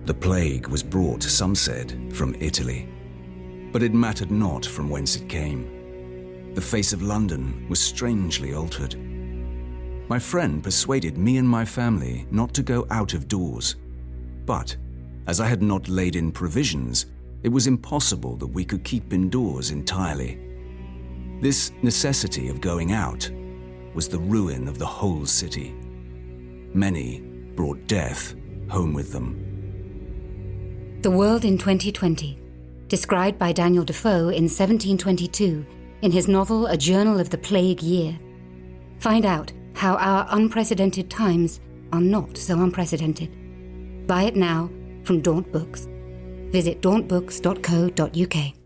The plague was brought, some said, from Italy. But it mattered not from whence it came. The face of London was strangely altered. My friend persuaded me and my family not to go out of doors. But, as I had not laid in provisions, it was impossible that we could keep indoors entirely. This necessity of going out was the ruin of the whole city. Many brought death home with them. The World in 2020, described by Daniel Defoe in 1722 in his novel A Journal of the Plague Year. Find out how our unprecedented times are not so unprecedented. Buy it now from Daunt Books. Visit dauntbooks.co.uk.